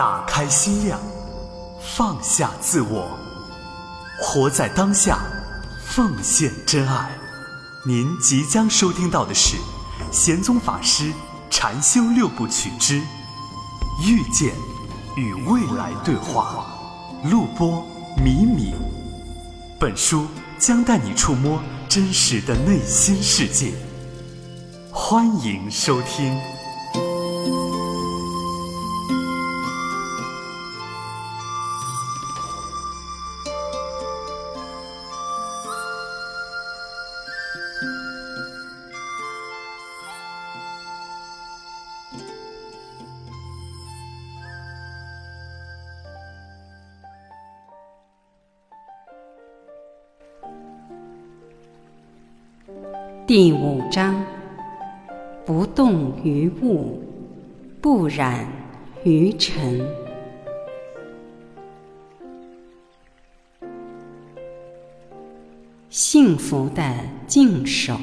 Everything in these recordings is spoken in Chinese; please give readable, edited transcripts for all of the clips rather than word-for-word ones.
打开心量，放下自我，活在当下，奉献真爱。您即将收听到的是贤宗法师禅修6部曲之遇见与未来对话，录播米米。本书将带你触摸真实的内心世界，欢迎收听。 第5章：不动于物，不染于尘。幸福的静守。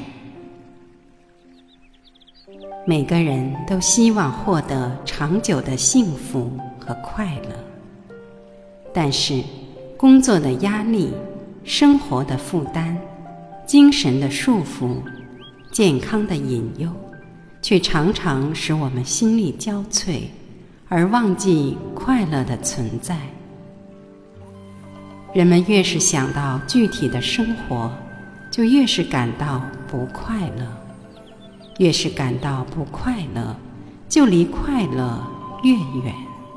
每个人都希望获得长久的幸福和快乐，但是工作的压力、生活的负担、精神的束缚、健康的隐忧，却常常使我们心力交瘁，而忘记快乐的存在。人们越是想到具体的生活，就越是感到不快乐；越是感到不快乐，就离快乐越远。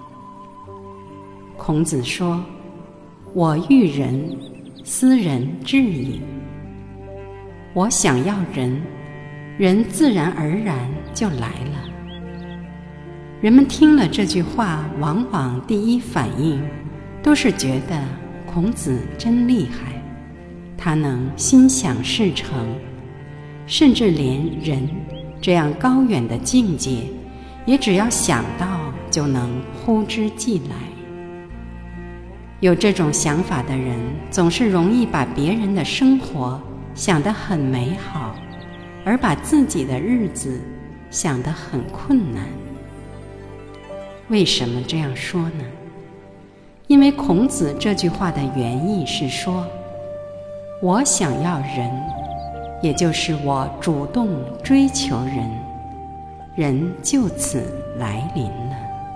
孔子说：“我欲人，斯人至矣。”我想要人，人自然而然就来了。人们听了这句话，往往第一反应都是觉得孔子真厉害，他能心想事成，甚至连人这样高远的境界，也只要想到就能呼之即来。有这种想法的人，总是容易把别人的生活想得很美好，而把自己的日子想得很困难。为什么这样说呢？因为孔子这句话的原意是说，我想要人，也就是我主动追求人，人就此来临了。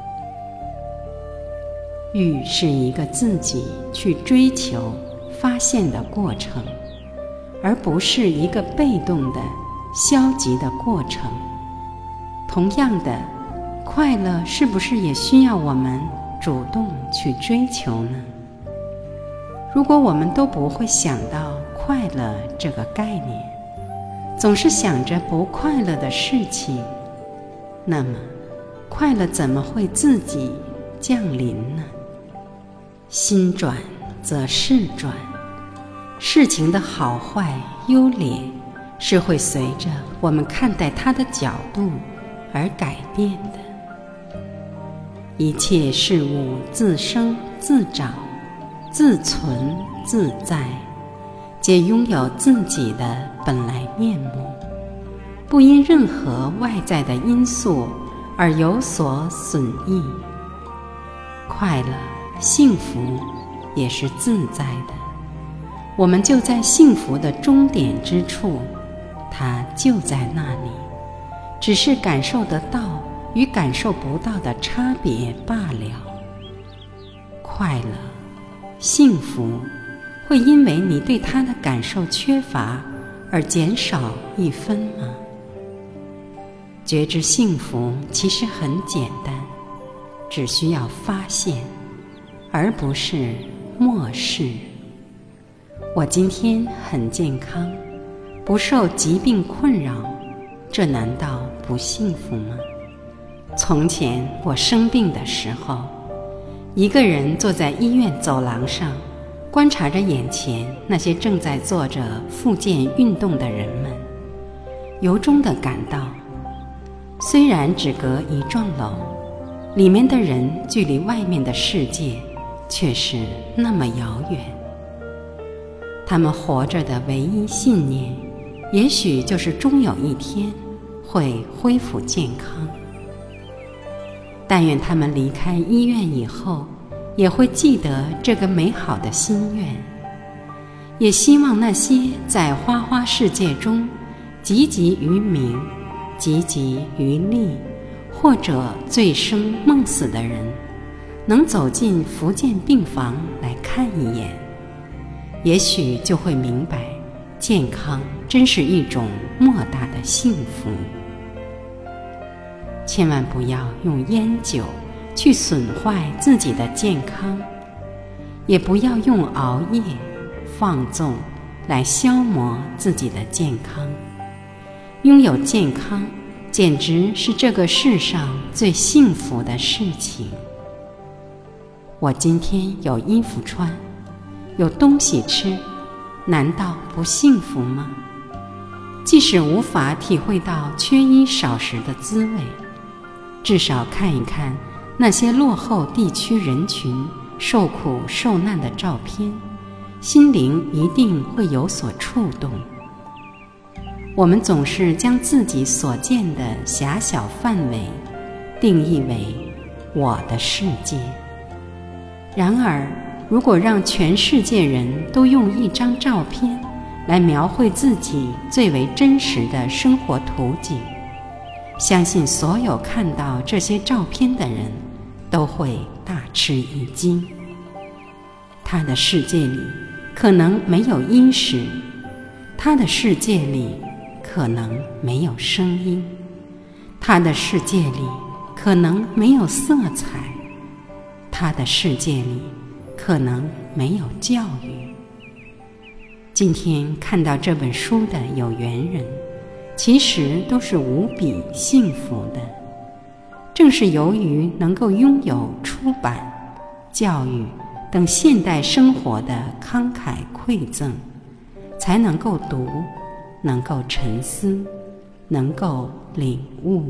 欲是一个自己去追求、发现的过程，而不是一个被动的、消极的过程。同样的，快乐是不是也需要我们主动去追求呢？如果我们都不会想到快乐这个概念，总是想着不快乐的事情，那么快乐怎么会自己降临呢？心转则事转，事情的好坏优劣是会随着我们看待它的角度而改变的。一切事物自生自长，自存自在，皆拥有自己的本来面目，不因任何外在的因素而有所损益。快乐、幸福也是自在的，我们就在幸福的终点之处，它就在那里，只是感受得到与感受不到的差别罢了。快乐、幸福会因为你对它的感受缺乏而减少1分吗？觉知幸福其实很简单，只需要发现，而不是漠视。我今天很健康，不受疾病困扰，这难道不幸福吗？从前我生病的时候，一个人坐在医院走廊上，观察着眼前那些正在做着复健运动的人们，由衷地感到，虽然只隔一幢楼，里面的人距离外面的世界却是那么遥远。他们活着的唯一信念，也许就是终有一天会恢复健康。 但愿他们离开医院以后，也会记得这个美好的心愿。也希望那些在花花世界中汲汲于名、汲汲于利，或者醉生梦死的人，能走进福建病房来看一眼，也许就会明白，健康真是一种莫大的幸福。千万不要用烟酒去损坏自己的健康，也不要用熬夜、放纵来消磨自己的健康。拥有健康，简直是这个世上最幸福的事情。我今天有衣服穿，有东西吃，难道不幸福吗？即使无法体会到缺衣少食的滋味，至少看一看那些落后地区人群受苦受难的照片，心灵一定会有所触动。我们总是将自己所见的狭小范围定义为我的世界。然而，如果让全世界人都用一张照片来描绘自己最为真实的生活图景，相信所有看到这些照片的人都会大吃一惊。他的世界里可能没有衣食，他的世界里可能没有声音，他的世界里可能没有色彩，他的世界里可能没有教育。今天看到这本书的有缘人，其实都是无比幸福的。正是由于能够拥有出版、教育等现代生活的慷慨馈赠，才能够读，能够沉思，能够领悟。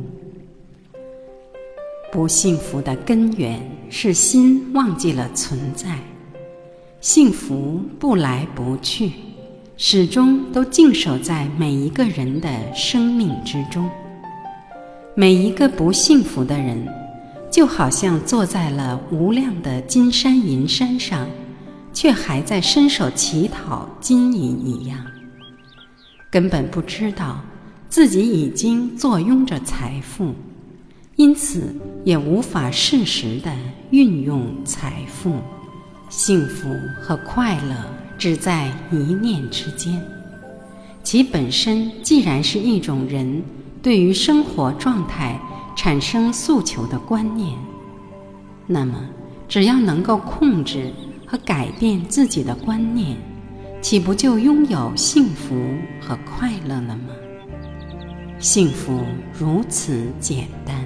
不幸福的根源是心忘记了存在。幸福不来不去，始终都静守在每一个人的生命之中。每一个不幸福的人，就好像坐在了无量的金山银山上，却还在伸手乞讨金银一样，根本不知道自己已经坐拥着财富，因此也无法适时地运用财富。幸福和快乐只在一念之间，其本身既然是一种人对于生活状态产生诉求的观念，那么只要能够控制和改变自己的观念，岂不就拥有幸福和快乐了吗？幸福如此简单。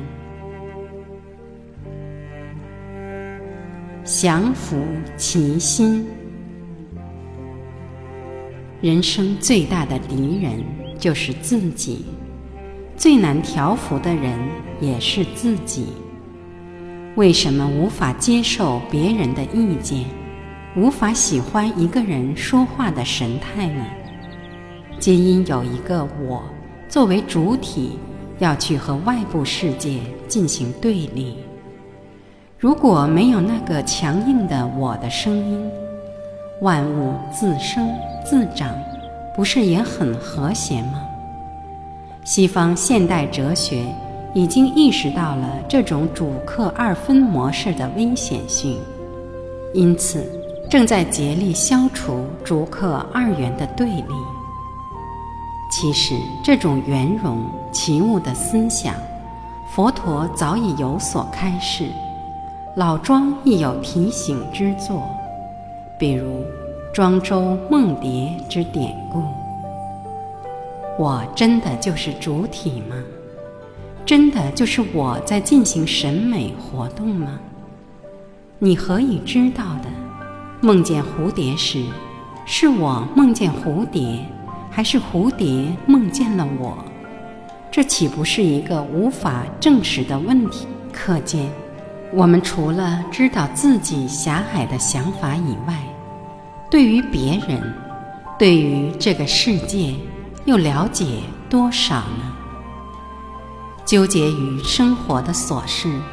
降服其心。人生最大的敌人就是自己，最难调服的人也是自己。为什么无法接受别人的意见，无法喜欢一个人说话的神态呢？皆因有一个我作为主体，要去和外部世界进行对立。如果没有那个强硬的我的声音，万物自生自长，不是也很和谐吗？西方现代哲学已经意识到了这种主客二分模式的危险性，因此正在竭力消除主客二元的对立。其实这种圆融齐物的思想，佛陀早已有所开示，老庄亦有提醒之作，比如庄周梦蝶之典故。我真的就是主体吗？真的就是我在进行审美活动吗？你何以知道的？梦见蝴蝶时，是我梦见蝴蝶，还是蝴蝶梦见了我？这岂不是一个无法证实的问题？可见我们除了知道自己狭隘的想法以外，对于别人，对于这个世界，又了解多少呢？纠结于生活的琐事，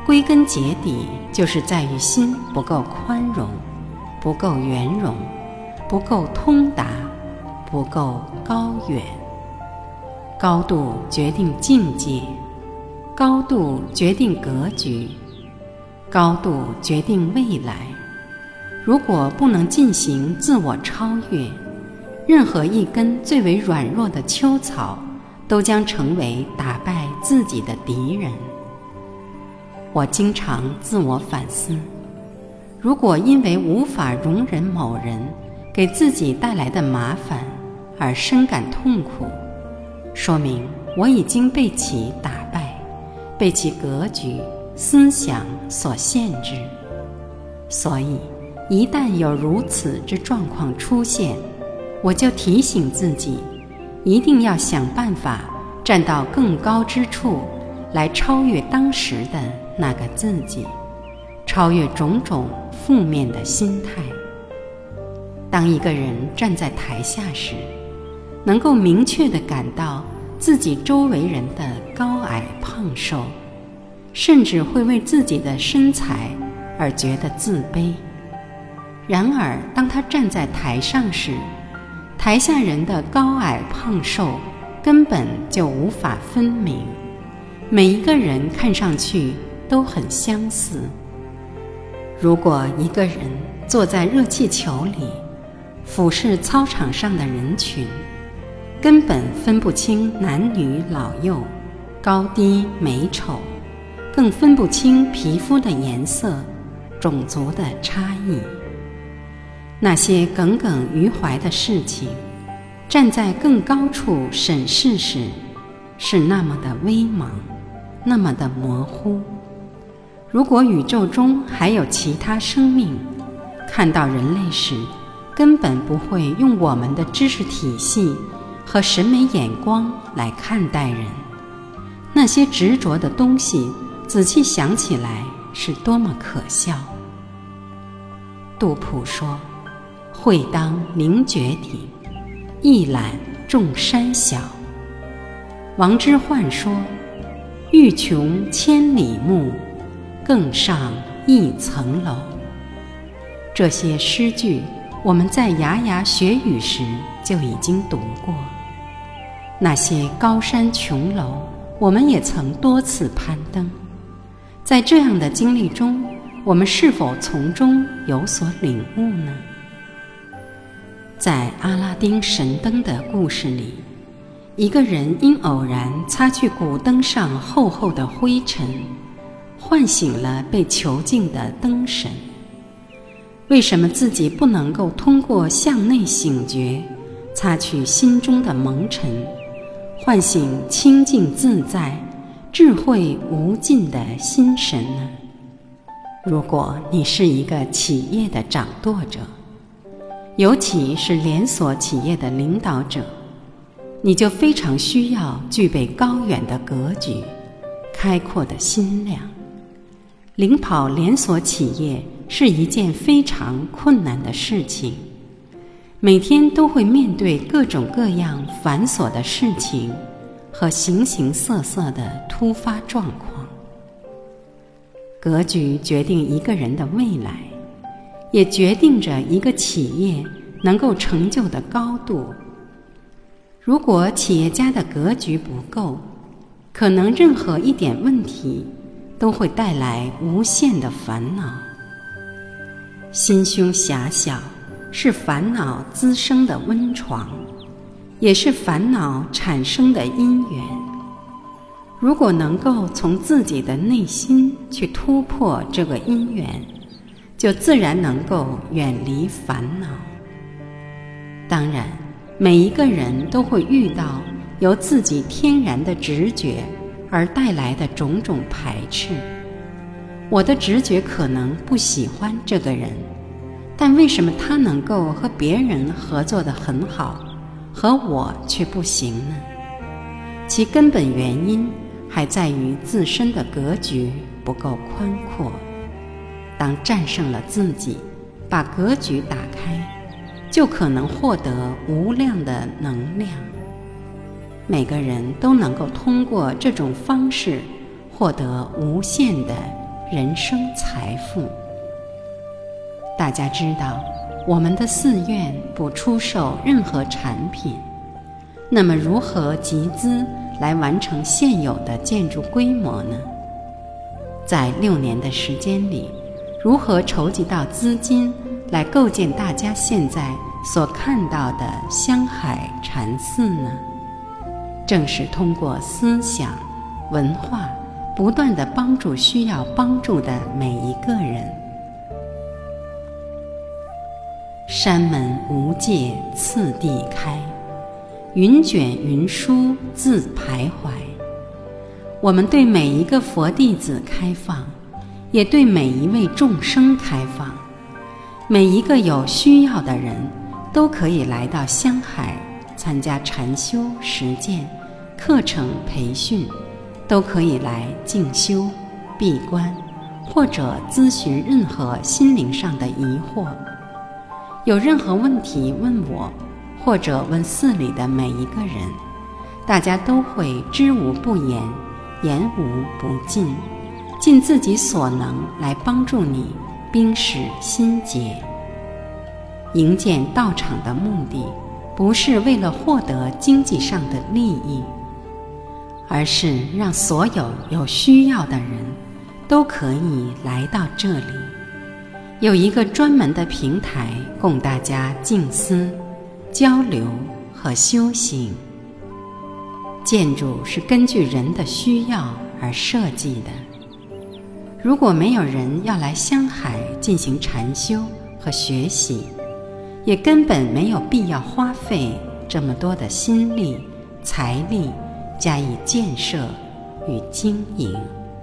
归根结底就是在于心不够宽容，不够圆融，不够通达，不够高远。高度决定境界，高度决定格局，高度决定未来。如果不能进行自我超越，任何一根最为软弱的秋草都将成为打败自己的敌人。我经常自我反思，如果因为无法容忍某人给自己带来的麻烦而深感痛苦，说明我已经被其打败，被其格局、思想所限制。所以一旦有如此之状况出现，我就提醒自己，一定要想办法站到更高之处，来超越当时的那个自己，超越种种负面的心态。当一个人站在台下时，能够明确地感到自己周围人的高矮胖瘦，甚至会为自己的身材而觉得自卑。然而当他站在台上时，台下人的高矮胖瘦根本就无法分明，每一个人看上去都很相似。如果一个人坐在热气球里，俯视操场上的人群，根本分不清男女老幼、高低美丑，更分不清皮肤的颜色、种族的差异。那些耿耿于怀的事情，站在更高处审视时，是那么的微茫，那么的模糊。如果宇宙中还有其他生命，看到人类时，根本不会用我们的知识体系和审美眼光来看待人。那些执着的东西，仔细想起来是多么可笑。杜甫说：会当凌绝顶，一览众山小。王之涣说：欲穷千里目，更上一层楼。这些诗句我们在牙牙学语时就已经读过，那些高山琼楼我们也曾多次攀登。在这样的经历中，我们是否从中有所领悟呢？在阿拉丁神灯的故事里，一个人因偶然擦去古灯上厚厚的灰尘，唤醒了被囚禁的灯神。为什么自己不能够通过向内醒觉，擦去心中的蒙尘，唤醒清净自在、智慧无尽的心神呢？如果你是一个企业的掌舵者，尤其是连锁企业的领导者，你就非常需要具备高远的格局、开阔的心量。领跑连锁企业是一件非常困难的事情，每天都会面对各种各样繁琐的事情和形形色色的突发状况。格局决定一个人的未来，也决定着一个企业能够成就的高度。如果企业家的格局不够，可能任何一点问题都会带来无限的烦恼。心胸狭小是烦恼滋生的温床，也是烦恼产生的因缘。如果能够从自己的内心去突破这个因缘，就自然能够远离烦恼。当然，每一个人都会遇到由自己天然的直觉而带来的种种排斥。我的直觉可能不喜欢这个人，但为什么他能够和别人合作得很好，和我却不行呢？其根本原因还在于自身的格局不够宽阔。当战胜了自己，把格局打开，就可能获得无量的能量。每个人都能够通过这种方式获得无限的人生财富。大家知道，我们的寺院不出售任何产品，那么如何集资来完成现有的建筑规模呢？在6年的时间里，如何筹集到资金来构建大家现在所看到的香海禅寺呢？正是通过思想、文化，不断地帮助需要帮助的每一个人。山门无界次第开，云卷云舒自徘徊。我们对每一个佛弟子开放，也对每一位众生开放。每一个有需要的人都可以来到香海参加禅修实践课程培训，都可以来静修闭关，或者咨询任何心灵上的疑惑。有任何问题问我，或者问寺里的每一个人，大家都会知无不言，言无不尽，尽自己所能来帮助你冰释心结。营建道场的目的不是为了获得经济上的利益，而是让所有需要的人都可以来到这里，有一个专门的平台供大家静思、交流和修行。建筑是根据人的需要而设计的。如果没有人要来香海进行禅修和学习，也根本没有必要花费这么多的心力、财力加以建设与经营。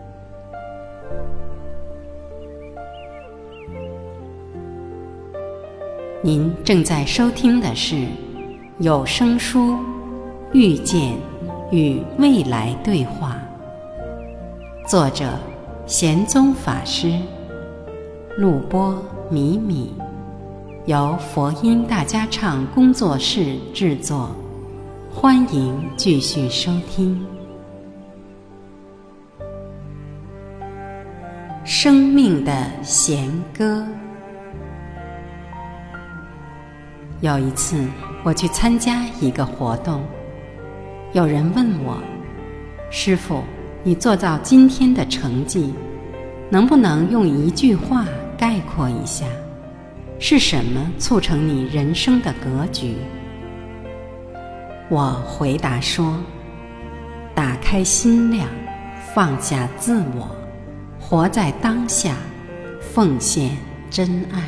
您正在收听的是有声书《遇见与未来对话》，作者贤宗法师，录播米米，由佛音大家唱工作室制作，欢迎继续收听。生命的弦歌。有一次，我去参加一个活动，有人问我：“师父，你做到今天的成绩，能不能用一句话概括一下？是什么促成你人生的格局？”我回答说：“打开心量，放下自我，活在当下，奉献真爱。”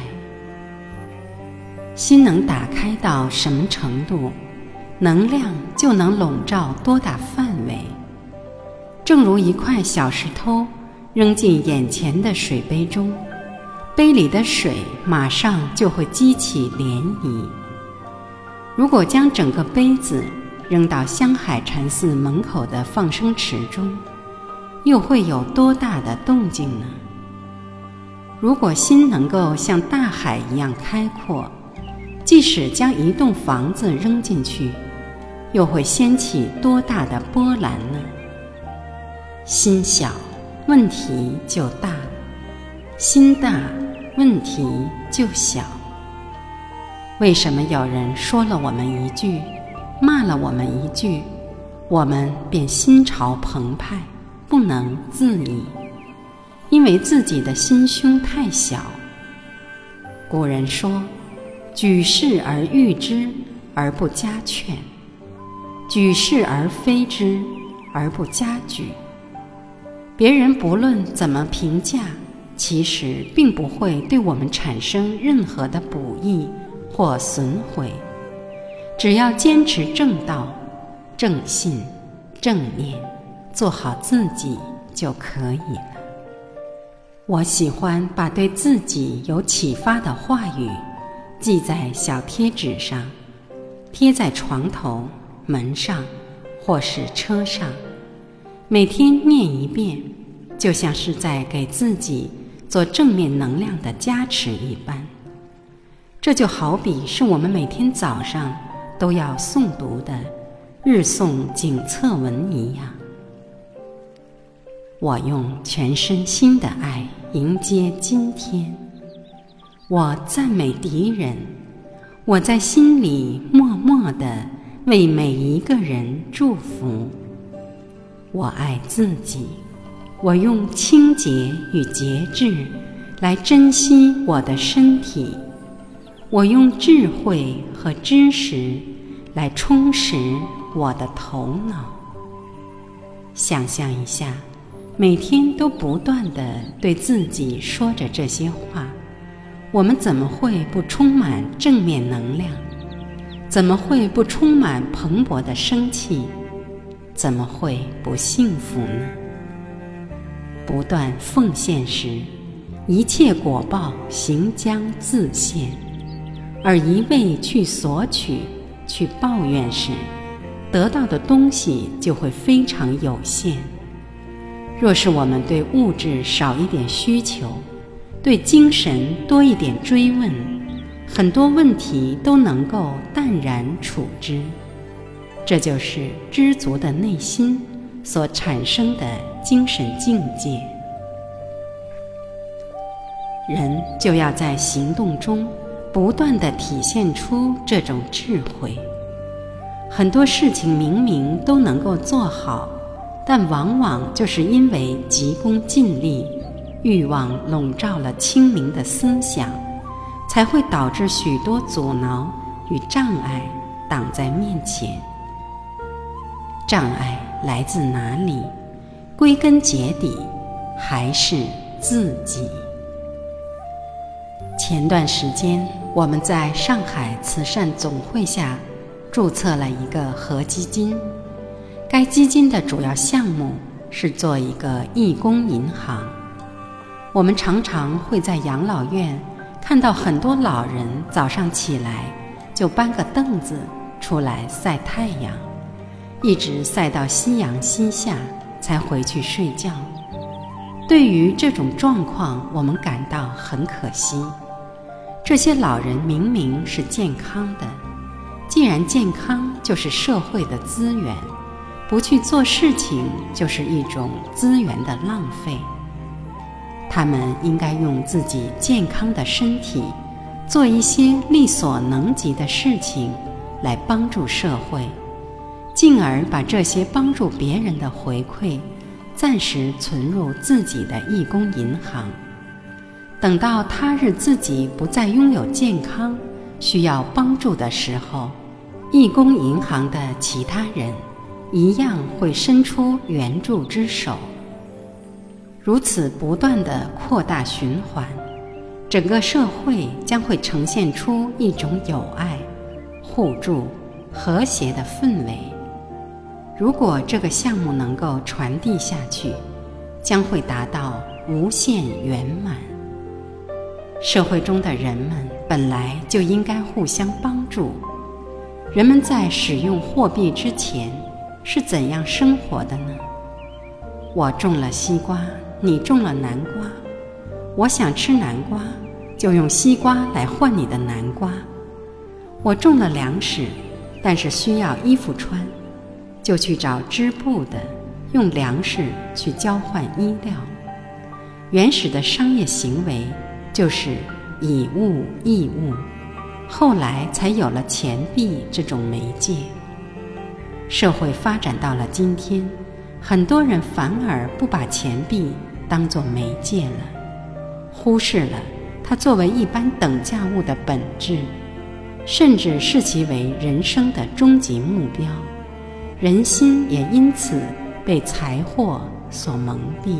心能打开到什么程度，能量就能笼罩多大范围。正如一块小石头扔进眼前的水杯中，杯里的水马上就会激起涟漪。如果将整个杯子扔到香海禅寺门口的放生池中，又会有多大的动静呢？如果心能够像大海一样开阔，即使将一栋房子扔进去，又会掀起多大的波澜呢？心小，问题就大；心大，问题就小。为什么有人说了我们一句，骂了我们一句，我们便心潮澎湃，不能自已？因为自己的心胸太小。古人说：“举世而誉之而不加劝，举世而非之而不加沮。”别人不论怎么评价，其实并不会对我们产生任何的补益或损毁。只要坚持正道、正信、正念，做好自己就可以了。我喜欢把对自己有启发的话语记在小贴纸上，贴在床头、门上或是车上，每天念一遍，就像是在给自己做正面能量的加持一般。这就好比是我们每天早上都要诵读的日诵警策文一样。 我用全身心的爱迎接今天。我赞美敌人，我在心里默默地为每一个人祝福。我爱自己，我用清洁与节制来珍惜我的身体，我用智慧和知识来充实我的头脑。想象一下，每天都不断地对自己说着这些话，我们怎么会不充满正面能量？怎么会不充满蓬勃的生气？怎么会不幸福呢？不断奉献时，一切果报行将自现；而一味去索取、去抱怨时，得到的东西就会非常有限。若是我们对物质少一点需求，对精神多一点追问，很多问题都能够淡然处之。这就是知足的内心所产生的精神境界。人就要在行动中不断地体现出这种智慧。很多事情明明都能够做好，但往往就是因为急功近利，欲望笼罩了清明的思想，才会导致许多阻挠与障碍挡在面前。障碍来自哪里？归根结底还是自己。前段时间我们在上海慈善总会下注册了一个合基金，该基金的主要项目是做一个义工银行。我们常常会在养老院看到很多老人早上起来就搬个凳子出来晒太阳，一直晒到夕阳西下才回去睡觉。对于这种状况，我们感到很可惜。这些老人明明是健康的，既然健康就是社会的资源，不去做事情就是一种资源的浪费。他们应该用自己健康的身体做一些力所能及的事情来帮助社会，进而把这些帮助别人的回馈暂时存入自己的义工银行。等到他日自己不再拥有健康，需要帮助的时候，义工银行的其他人一样会伸出援助之手。如此不断地扩大循环，整个社会将会呈现出一种友爱、互助、和谐的氛围。如果这个项目能够传递下去，将会达到无限圆满。社会中的人们本来就应该互相帮助。人们在使用货币之前是怎样生活的呢？我种了西瓜，你种了南瓜，我想吃南瓜，就用西瓜来换你的南瓜。我种了粮食，但是需要衣服穿，就去找织布的，用粮食去交换衣料。原始的商业行为就是以物易物，后来才有了钱币这种媒介。社会发展到了今天，很多人反而不把钱币当作媒介了，忽视了它作为一般等价物的本质，甚至视其为人生的终极目标。人心也因此被财货所蒙蔽。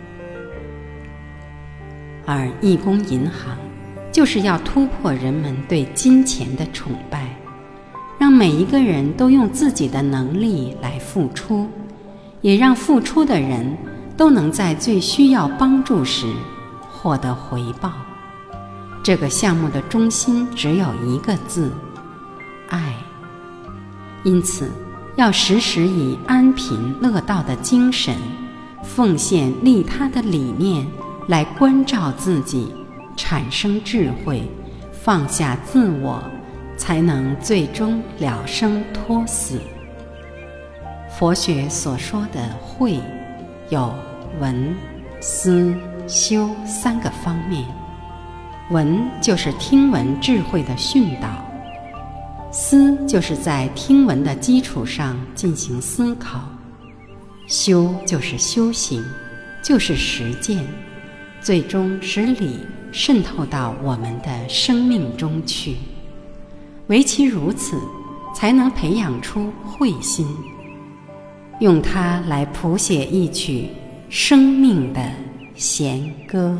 而义工银行就是要突破人们对金钱的崇拜，让每一个人都用自己的能力来付出，也让付出的人都能在最需要帮助时获得回报。这个项目的中心只有一个字：爱。因此要时时以安贫乐道的精神，奉献利他的理念来关照自己，产生智慧，放下自我，才能最终了生脱死。佛学所说的慧，有闻、思、修3个方面。闻就是听闻智慧的训导，思就是在听闻的基础上进行思考，修就是修行，就是实践，最终使理渗透到我们的生命中去。唯其如此，才能培养出慧心，用它来谱写一曲生命的弦歌。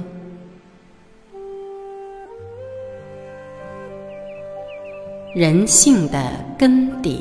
人性的根底，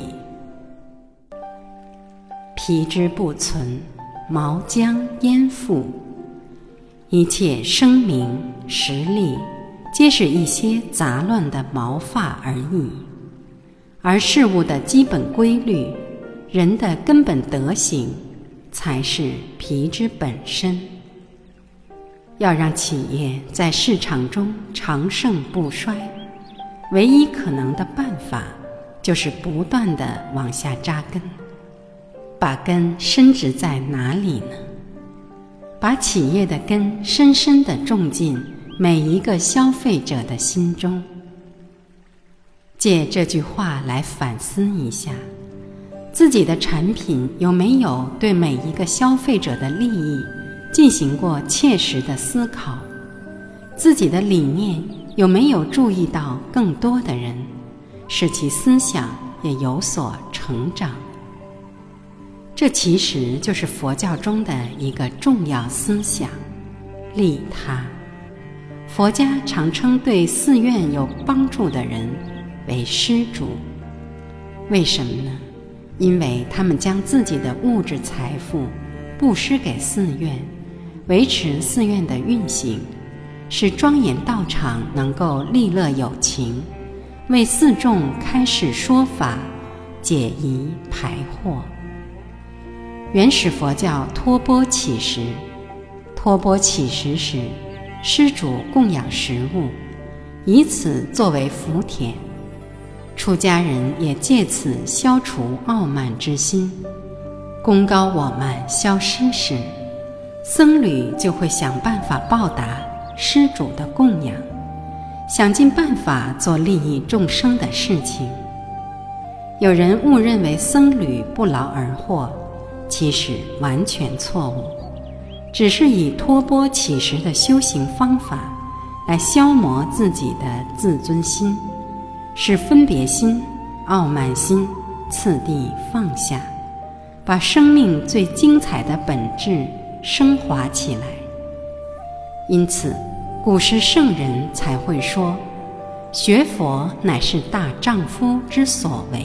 皮之不存，毛将焉附？一切声名实力，皆是一些杂乱的毛发而已。而事物的基本规律，人的根本德行，才是皮之本身。要让企业在市场中长盛不衰，唯一可能的办法，就是不断地往下扎根。把根深植在哪里呢？把企业的根深深地种进每一个消费者的心中。借这句话来反思一下，自己的产品有没有对每一个消费者的利益进行过切实的思考？自己的理念有没有注意到更多的人，使其思想也有所成长？这其实就是佛教中的一个重要思想，利他。佛家常称对寺院有帮助的人为施主。为什么呢？因为他们将自己的物质财富布施给寺院，维持寺院的运行，使庄严道场能够利乐有情，为四众开示说法，解疑排惑。原始佛教托钵乞食，托钵乞食时，施主供养食物，以此作为福田。出家人也借此消除傲慢之心。功高我慢消失时，僧侣就会想办法报答施主的供养，想尽办法做利益众生的事情。有人误认为僧侣不劳而获，其实完全错误，只是以托钵乞食的修行方法来消磨自己的自尊心，使分别心、傲慢心次第放下，把生命最精彩的本质升华起来。因此古时圣人才会说，学佛乃是大丈夫之所为。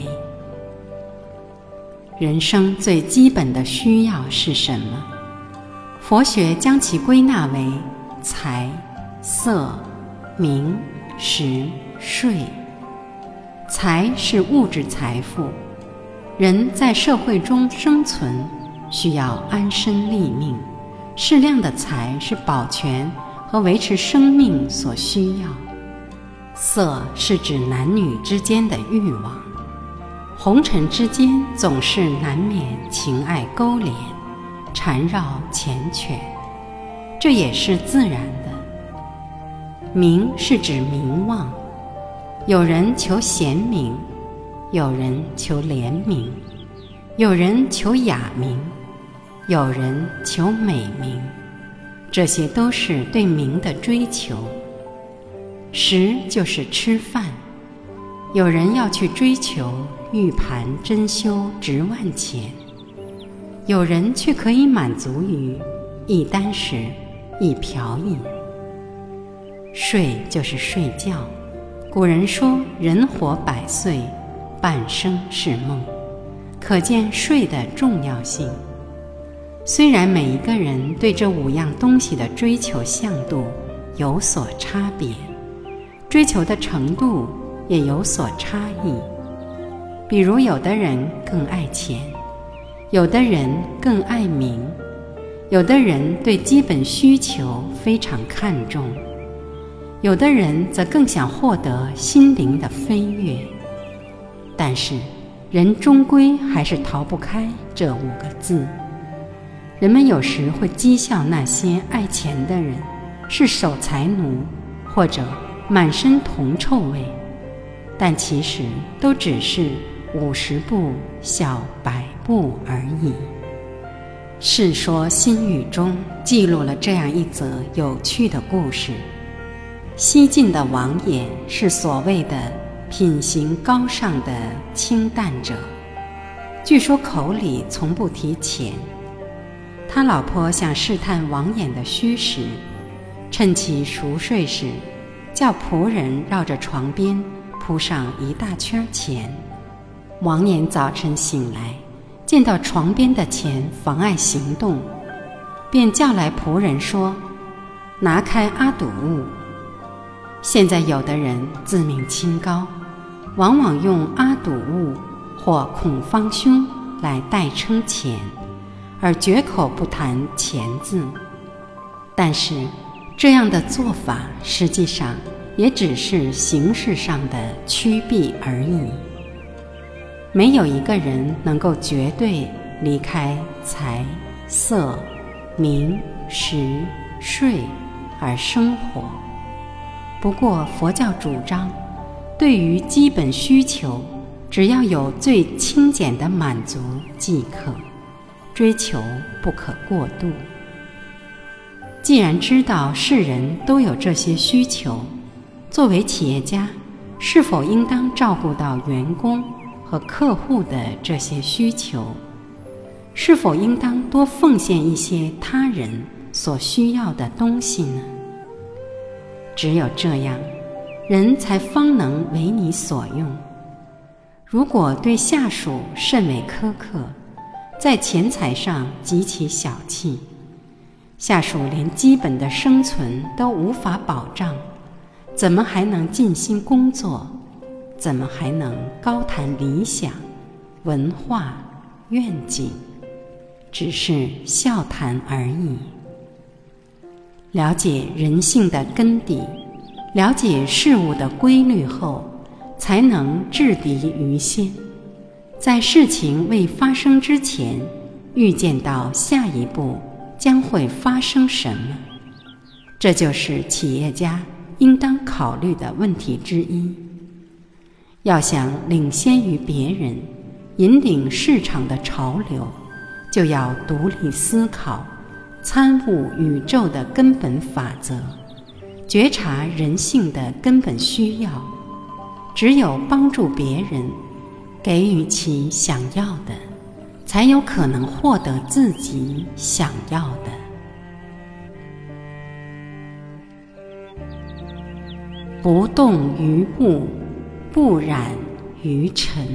人生最基本的需要是什么？佛学将其归纳为财、色、名、食、睡。财是物质财富，人在社会中生存需要安身立命，适量的财是保全和维持生命所需要。色是指男女之间的欲望，红尘之间总是难免情爱勾连，缠绕缱绻，这也是自然的。名是指名望，有人求贤名，有人求廉名，有人求雅名，有人求美名，这些都是对名的追求。食就是吃饭，有人要去追求玉盘珍馐值万钱，有人却可以满足于一箪食一瓢饮。睡就是睡觉，古人说人活100岁，半生是梦，可见睡的重要性。虽然每一个人对这5样东西的追求向度有所差别，追求的程度也有所差异。比如有的人更爱钱，有的人更爱名，有的人对基本需求非常看重，有的人则更想获得心灵的飞跃。但是人终归还是逃不开这5个字： 人们有时会讥笑那些爱钱的人是守财奴，或者满身铜臭味，但其实都只是50部小白布而已。《世说新语》中记录了这样一则有趣的故事。西晋的王衍是所谓的品行高尚的清淡者，据说口里从不提钱。他老婆想试探王衍的虚实，趁其熟睡时，叫仆人绕着床边铺上一大圈钱。王衍早晨醒来，见到床边的钱妨碍行动，便叫来仆人说：“拿开阿堵物。”现在有的人自命清高，往往用阿堵物或孔方兄来代称钱，而绝口不谈钱字。但是这样的做法实际上也只是形式上的趋避而已。没有一个人能够绝对离开财、色、名、食、睡而生活。不过佛教主张，对于基本需求，只要有最清简的满足即可，追求不可过度。既然知道世人都有这些需求，作为企业家，是否应当照顾到员工和客户的这些需求？是否应当多奉献一些他人所需要的东西呢？只有这样，人才方能为你所用。如果对下属甚为苛刻，在钱财上极其小气，下属连基本的生存都无法保障，怎么还能尽心工作？怎么还能高谈理想、文化、愿景？只是笑谈而已。了解人性的根底，了解事物的规律后，才能制敌于先，在事情未发生之前，预见到下一步将会发生什么。这就是企业家应当考虑的问题之一。要想领先于别人，引领市场的潮流，就要独立思考，参悟宇宙的根本法则，觉察人性的根本需要。只有帮助别人，给予其想要的，才有可能获得自己想要的。不动于物，不染于尘。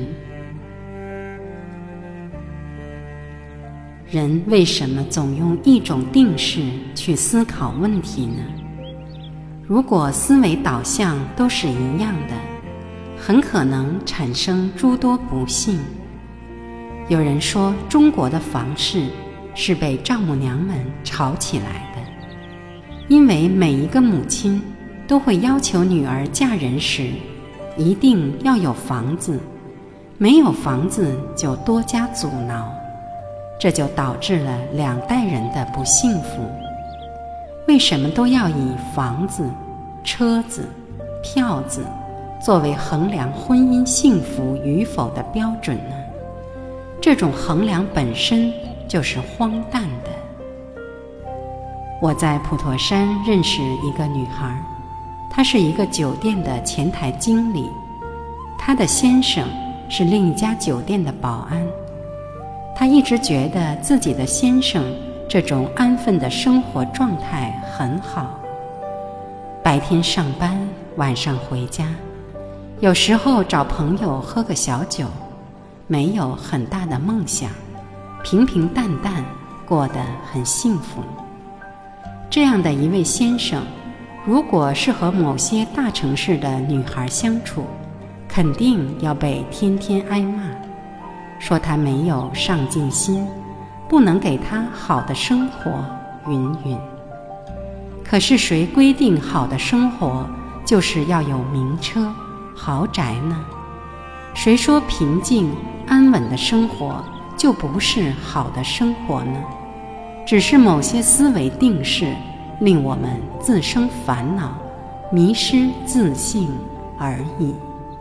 人为什么总用一种定式去思考问题呢？如果思维导向都是一样的，很可能产生诸多不幸。有人说，中国的房事是被丈母娘们吵起来的，因为每一个母亲都会要求女儿嫁人时一定要有房子，没有房子就多加阻挠，这就导致了2代人的不幸福。为什么都要以房子、车子、票子作为衡量婚姻幸福与否的标准呢？这种衡量本身就是荒诞的。我在普陀山认识一个女孩，她是一个酒店的前台经理，她的先生是另一家酒店的保安。她一直觉得自己的先生这种安分的生活状态很好，白天上班，晚上回家，有时候找朋友喝个小酒，没有很大的梦想，平平淡淡，过得很幸福。这样的一位先生，如果是和某些大城市的女孩相处，肯定要被天天挨骂，说他没有上进心，不能给他好的生活，云云。可是谁规定好的生活就是要有名车、豪宅呢？谁说平静安稳的生活就不是好的生活呢？ 只是某些思维定式令我们自生烦恼，迷失自信而已。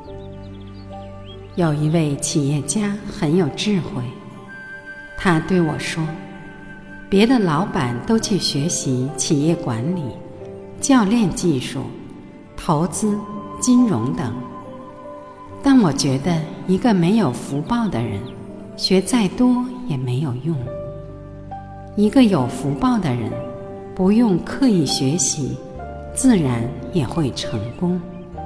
有一位企业家很有智慧，他对我说，别的老板都去学习企业管理、教练技术、投资、金融等，但我觉得一个没有福报的人，学再多也没有用。一个有福报的人，不用刻意学习，自然也会成功。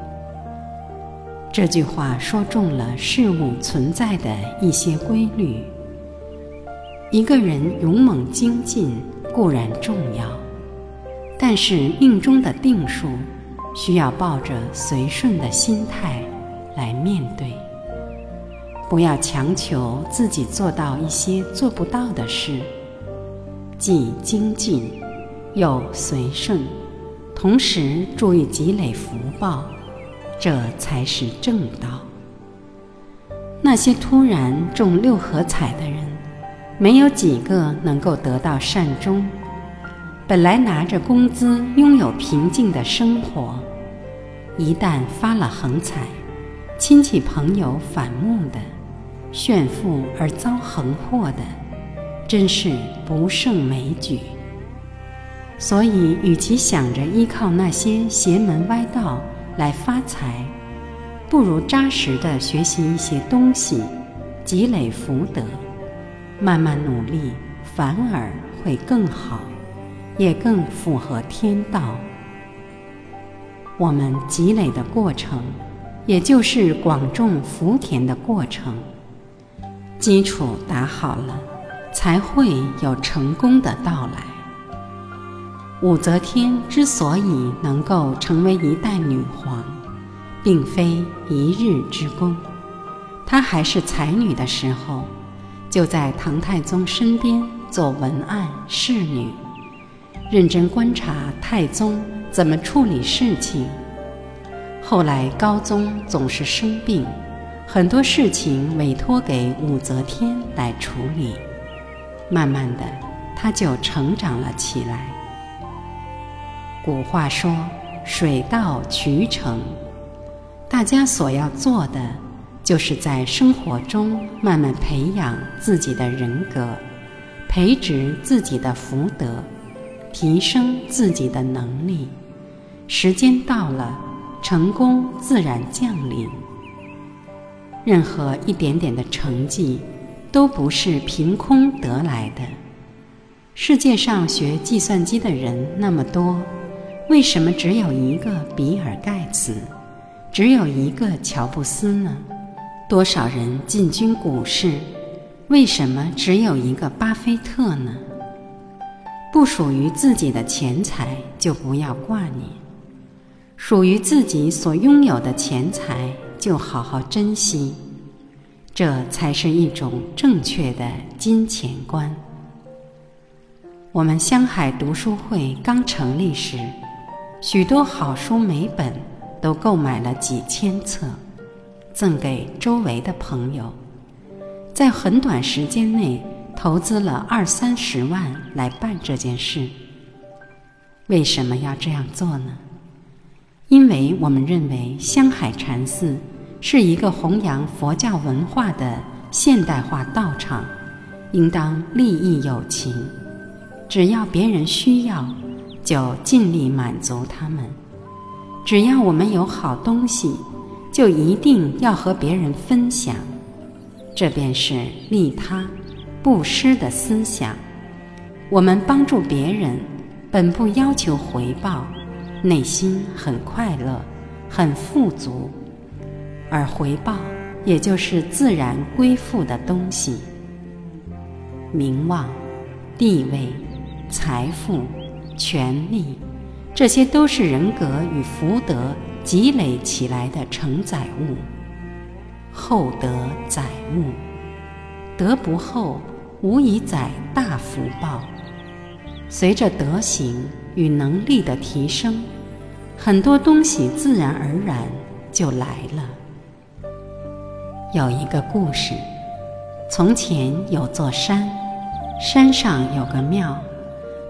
这句话说中了事物存在的一些规律。一个人勇猛精进固然重要，但是命中的定数需要抱着随顺的心态来面对。不要强求自己做到一些做不到的事，既精进又随顺，同时注意积累福报，这才是正道。那些突然中6合彩的人，没有几个能够得到善终。本来拿着工资拥有平静的生活，一旦发了横财，亲戚朋友反目的，炫富而遭横祸的，真是不胜枚举。所以与其想着依靠那些邪门歪道来发财，不如扎实地学习一些东西，积累福德，慢慢努力，反而会更好，也更符合天道。我们积累的过程，也就是广种福田的过程。基础打好了，才会有成功的到来。武则天之所以能够成为一代女皇，并非一日之功。她还是才女的时候，就在唐太宗身边做文案侍女，认真观察太宗怎么处理事情。后来高宗总是生病，很多事情委托给武则天来处理，慢慢的她就成长了起来。古话说水到渠成，大家所要做的就是在生活中慢慢培养自己的人格，培植自己的福德，提升自己的能力。时间到了，成功自然降临。任何一点点的成绩都不是凭空得来的。世界上学计算机的人那么多，为什么只有一个比尔盖茨，只有一个乔布斯呢？多少人进军股市，为什么只有一个巴菲特呢？不属于自己的钱财就不要挂念，属于自己所拥有的钱财就好好珍惜，这才是一种正确的金钱观。我们湘海读书会刚成立时，许多好书每本都购买了几千册，赠给周围的朋友，在很短时间内投资了20-30万来办这件事。为什么要这样做呢？因为我们认为湘海禅寺是一个弘扬佛教文化的现代化道场，应当利益有情，只要别人需要，就尽力满足他们。只要我们有好东西，就一定要和别人分享，这便是利他布施的思想。我们帮助别人，本不要求回报，内心很快乐，很富足，而回报也就是自然归附的东西。名望、地位、财富、权力，这些都是人格与福德积累起来的承载物。厚德载物，德不厚，无以载大福报。随着德行与能力的提升，很多东西自然而然就来了。有一个故事，从前有座山，山上有个庙，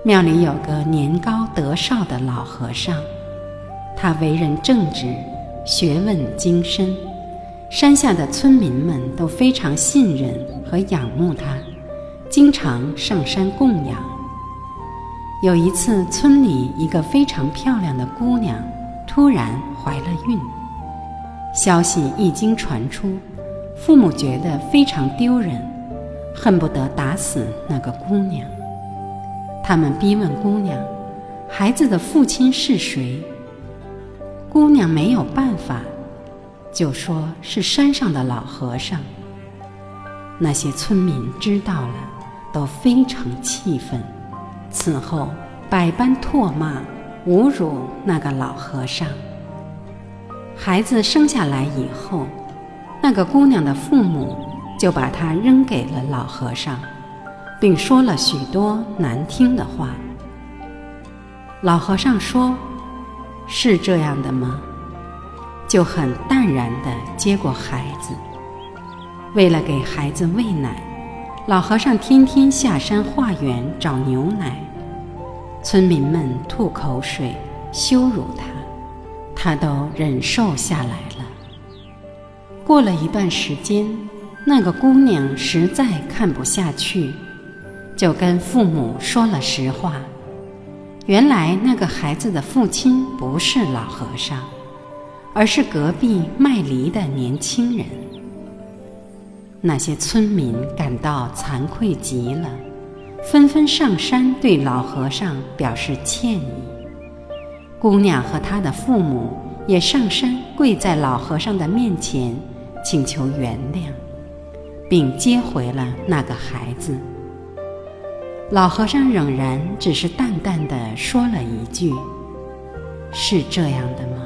庙里有个年高德少的老和尚，他为人正直，学问精深，山下的村民们都非常信任和仰慕他，经常上山供养。有一次，村里一个非常漂亮的姑娘突然怀了孕，消息一经传出，父母觉得非常丢人，恨不得打死那个姑娘。他们逼问姑娘，孩子的父亲是谁？姑娘没有办法，就说是山上的老和尚。那些村民知道了，都非常气愤，此后百般唾骂侮辱那个老和尚。孩子生下来以后，那个姑娘的父母就把她扔给了老和尚，并说了许多难听的话。老和尚说：“是这样的吗？”就很淡然地接过孩子。为了给孩子喂奶，老和尚天天下山化缘找牛奶。村民们吐口水羞辱他，他都忍受下来了。过了一段时间，那个姑娘实在看不下去，就跟父母说了实话。原来那个孩子的父亲不是老和尚，而是隔壁卖梨的年轻人。那些村民感到惭愧极了，纷纷上山对老和尚表示歉意。姑娘和她的父母也上山跪在老和尚的面前，请求原谅，并接回了那个孩子。老和尚仍然只是淡淡地说了一句：“是这样的吗？”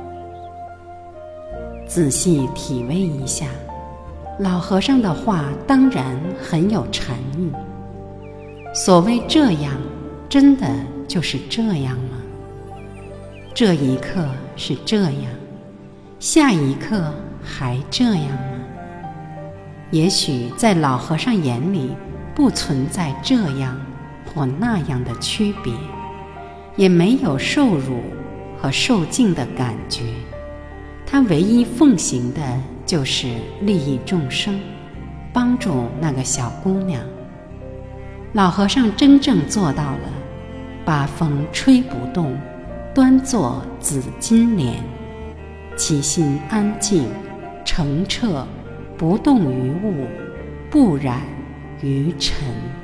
仔细体味一下，老和尚的话当然很有禅意。所谓这样，真的就是这样吗？这一刻是这样，下一刻还这样吗？也许在老和尚眼里不存在这样或那样的区别，也没有受辱和受敬的感觉。他唯一奉行的就是利益众生，帮助那个小姑娘。老和尚真正做到了八风吹不动，端坐紫金莲，其心安静澄澈，不动于物，不染于尘。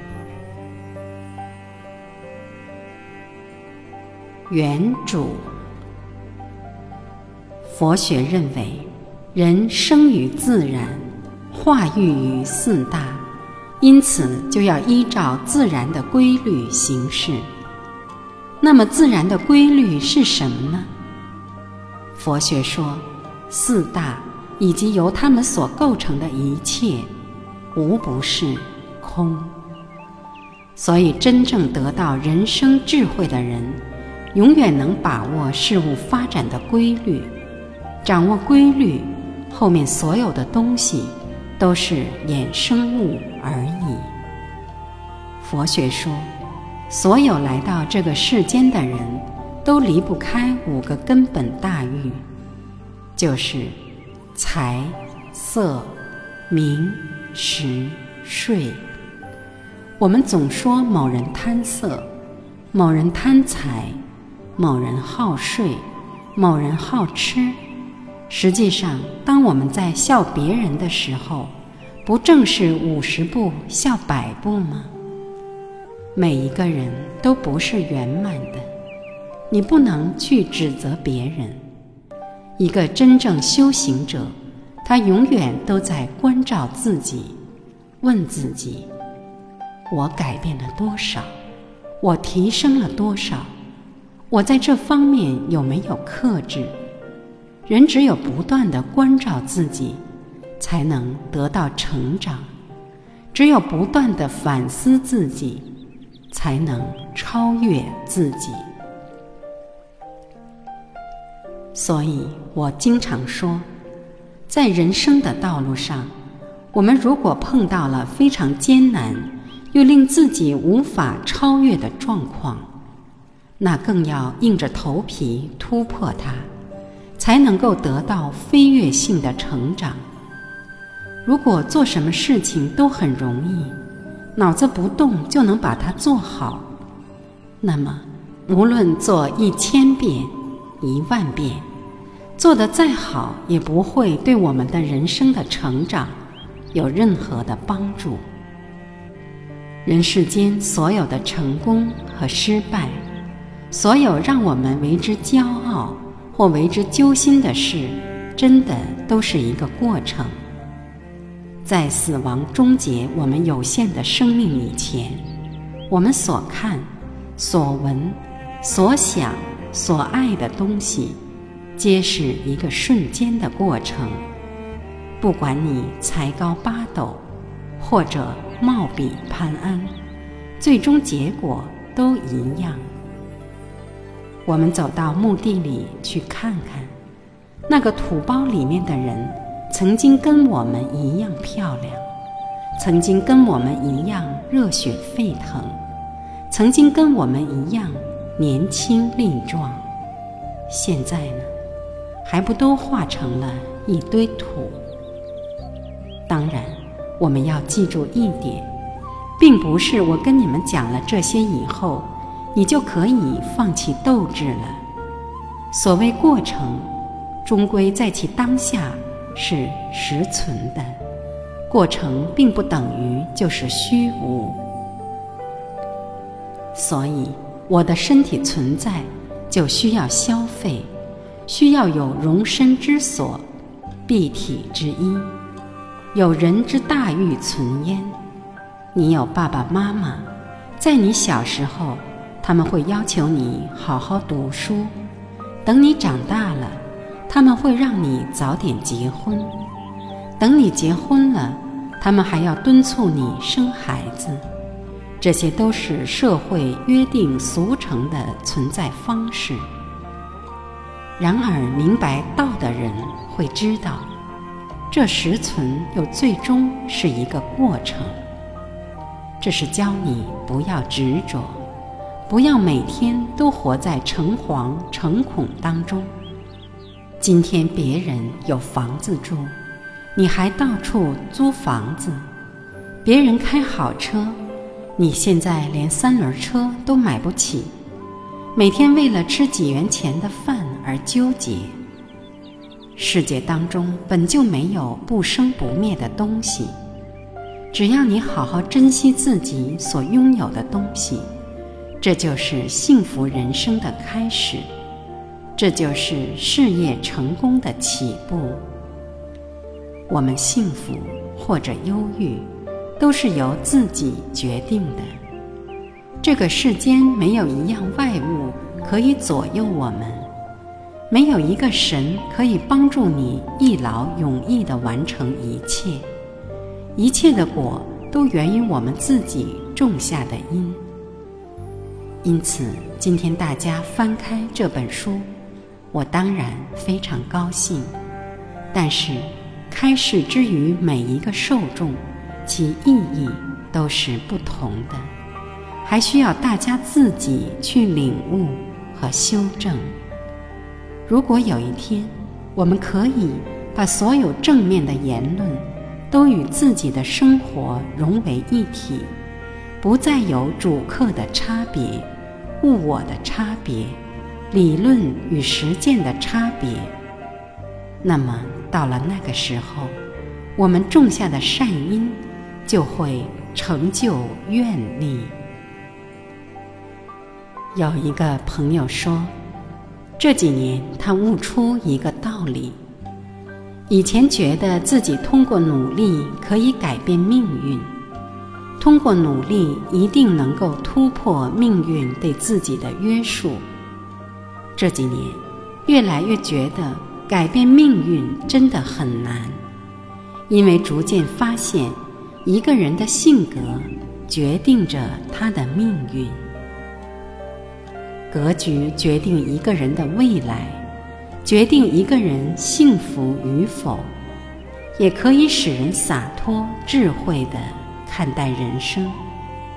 原主。佛学认为，人生于自然，化育于四大，因此就要依照自然的规律行事。那么自然的规律是什么呢？佛学说，四大以及由它们所构成的一切，无不是空。所以真正得到人生智慧的人，永远能把握事物发展的规律。掌握规律，后面所有的东西都是衍生物而已。佛学说，所有来到这个世间的人都离不开5个根本大欲，就是财、色、名、食、睡。我们总说某人贪色，某人贪财，某人好睡，某人好吃。实际上，当我们在笑别人的时候，不正是50步笑100步吗？每一个人都不是圆满的，你不能去指责别人。一个真正修行者，他永远都在关照自己，问自己：我改变了多少？我提升了多少？我在这方面有没有克制？人只有不断地关照自己，才能得到成长；只有不断地反思自己，才能超越自己。所以我经常说，在人生的道路上，我们如果碰到了非常艰难又令自己无法超越的状况，那更要硬着头皮突破它，才能够得到飞跃性的成长。如果做什么事情都很容易，脑子不动就能把它做好，那么无论做1000遍、10000遍，做得再好也不会对我们的人生的成长有任何的帮助。人世间所有的成功和失败，所有让我们为之骄傲或为之揪心的事，真的都是一个过程。在死亡终结我们有限的生命以前，我们所看、所闻、所想、所爱的东西，皆是一个瞬间的过程。不管你才高八斗，或者貌比潘安，最终结果都一样。我们走到墓地里去看看，那个土包里面的人曾经跟我们一样漂亮，曾经跟我们一样热血沸腾，曾经跟我们一样年轻力壮。现在呢，还不都化成了一堆土？当然，我们要记住一点，并不是我跟你们讲了这些以后，你就可以放弃斗志了。所谓过程，终归在其当下是实存的，过程并不等于就是虚无。所以我的身体存在就需要消费，需要有容身之所，蔽体之衣，有人之大欲存焉。你有爸爸妈妈，在你小时候，他们会要求你好好读书，等你长大了，他们会让你早点结婚，等你结婚了，他们还要敦促你生孩子。这些都是社会约定俗成的存在方式。然而明白道的人会知道，这实存又最终是一个过程。这是教你不要执着，不要每天都活在诚惶诚恐当中。今天别人有房子住，你还到处租房子；别人开好车，你现在连3轮车都买不起，每天为了吃几元钱的饭而纠结。世界当中本就没有不生不灭的东西，只要你好好珍惜自己所拥有的东西，这就是幸福人生的开始，这就是事业成功的起步。我们幸福或者忧郁，都是由自己决定的。这个世间没有一样外物可以左右我们，没有一个神可以帮助你一劳永逸地完成一切，一切的果都源于我们自己种下的因。因此，今天大家翻开这本书，我当然非常高兴，但是开示之于每一个受众，其意义都是不同的，还需要大家自己去领悟和修正。如果有一天，我们可以把所有正面的言论都与自己的生活融为一体，不再有主客的差别、物我的差别、理论与实践的差别，那么到了那个时候，我们种下的善因就会成就愿力。有一个朋友说，这几年他悟出一个道理，以前觉得自己通过努力可以改变命运，通过努力一定能够突破命运对自己的约束。这几年越来越觉得改变命运真的很难，因为逐渐发现一个人的性格决定着他的命运。格局决定一个人的未来，决定一个人幸福与否，也可以使人洒脱智慧地看待人生。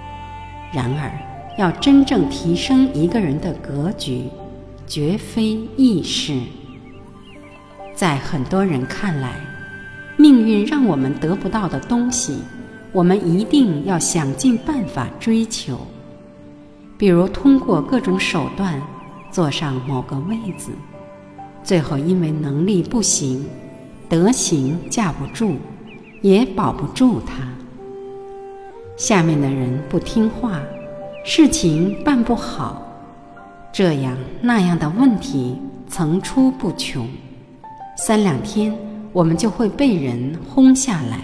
然而，要真正提升一个人的格局，绝非易事。在很多人看来，命运让我们得不到的东西，我们一定要想尽办法追求。比如通过各种手段坐上某个位子，最后因为能力不行，德行架不住，也保不住他。下面的人不听话，事情办不好，这样那样的问题层出不穷，3-2天我们就会被人轰下来。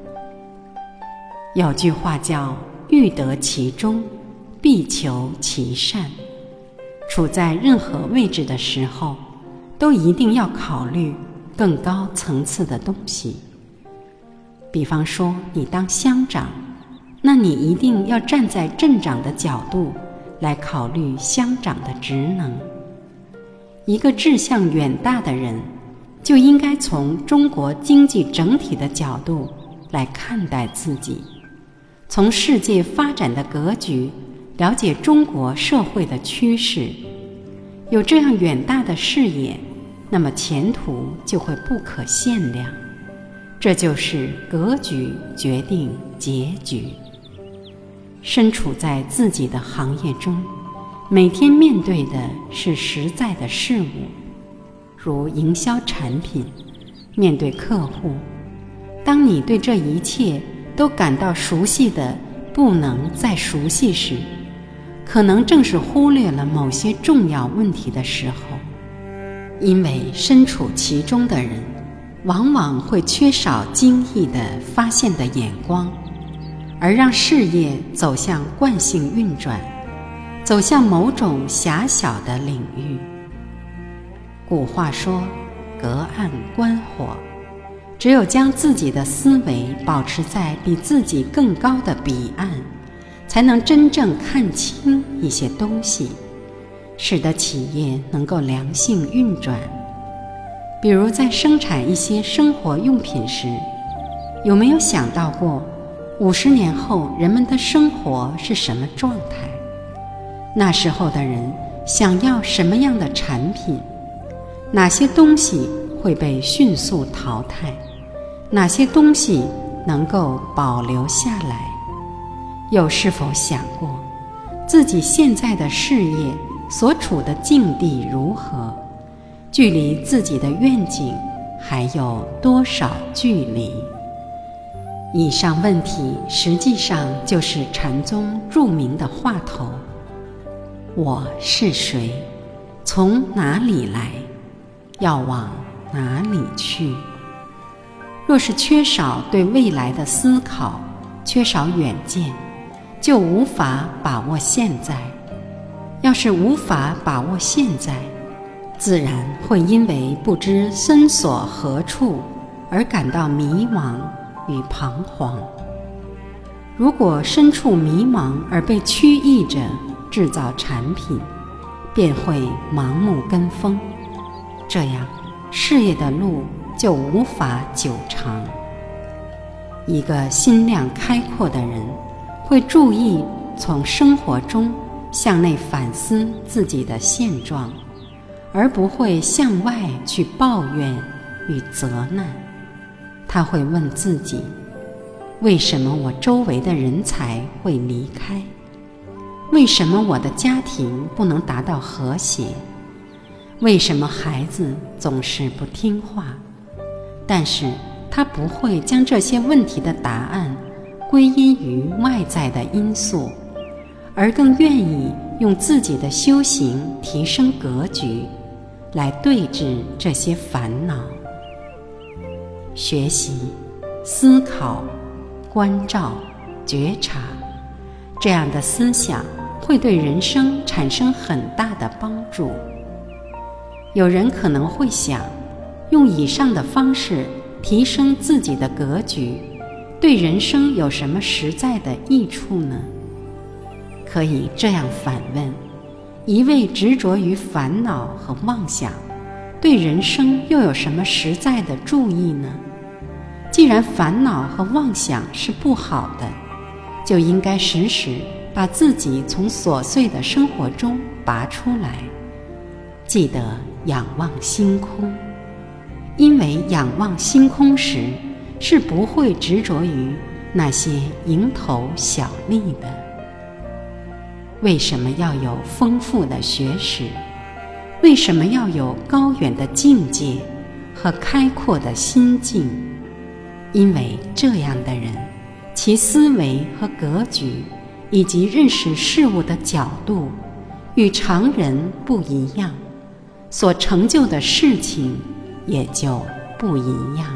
有句话叫欲得其中，必求其善。处在任何位置的时候，都一定要考虑更高层次的东西。比方说你当乡长，那你一定要站在镇长的角度来考虑乡长的职能。一个志向远大的人，就应该从中国经济整体的角度来看待自己，从世界发展的格局了解中国社会的趋势。有这样远大的视野，那么前途就会不可限量。这就是格局决定结局。身处在自己的行业中，每天面对的是实在的事物，如营销产品，面对客户。当你对这一切都感到熟悉的不能再熟悉时，可能正是忽略了某些重要问题的时候。因为身处其中的人，往往会缺少精益的发现的眼光，而让事业走向惯性运转，走向某种狭小的领域。古话说隔岸观火，只有将自己的思维保持在比自己更高的彼岸，才能真正看清一些东西，使得企业能够良性运转。比如在生产一些生活用品时，有没有想到过50年后人们的生活是什么状态？那时候的人想要什么样的产品？哪些东西会被迅速淘汰？哪些东西能够保留下来？又是否想过自己现在的事业所处的境地如何？距离自己的愿景还有多少距离？以上问题实际上就是禅宗著名的话头：我是谁？从哪里来？要往哪里去？若是缺少对未来的思考，缺少远见，就无法把握现在。要是无法把握现在，自然会因为不知身所何处而感到迷茫与彷徨。如果身处迷茫而被驱役着制造产品，便会盲目跟风，这样事业的路就无法久长。一个心量开阔的人，会注意从生活中向内反思自己的现状，而不会向外去抱怨与责难。他会问自己：为什么我周围的人才会离开？为什么我的家庭不能达到和谐？为什么孩子总是不听话？但是他不会将这些问题的答案归因于外在的因素，而更愿意用自己的修行提升格局，来对治这些烦恼。学习、思考、关照、觉察，这样的思想会对人生产生很大的帮助。有人可能会想，用以上的方式提升自己的格局，对人生有什么实在的益处呢？可以这样反问：一味执着于烦恼和妄想，对人生又有什么实在的助益呢？既然烦恼和妄想是不好的，就应该时时把自己从琐碎的生活中拔出来，记得仰望星空，因为仰望星空时是不会执着于那些蝇头小利的。为什么要有丰富的学识？为什么要有高远的境界和开阔的心境？因为这样的人，其思维和格局以及认识事物的角度与常人不一样，所成就的事情也就不一样。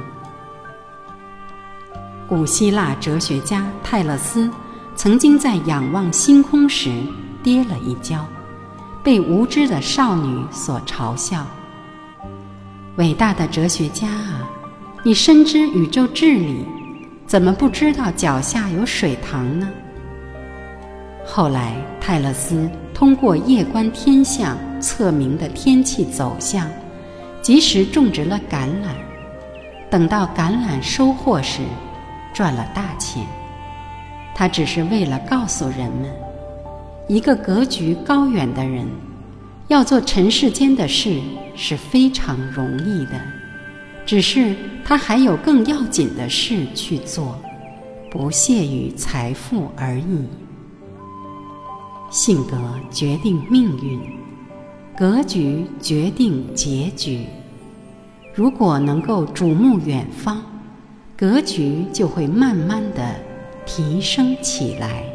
古希腊哲学家泰勒斯曾经在仰望星空时跌了一跤，被无知的少女所嘲笑。伟大的哲学家啊，你深知宇宙治理，怎么不知道脚下有水塘呢？后来泰勒斯通过夜观天象测明的天气走向，及时种植了橄榄，等到橄榄收获时赚了大钱。他只是为了告诉人们，一个格局高远的人要做尘世间的事是非常容易的，只是他还有更要紧的事去做，不屑于财富而已。性格决定命运，格局决定结局。如果能够瞩目远方，格局就会慢慢地提升起来。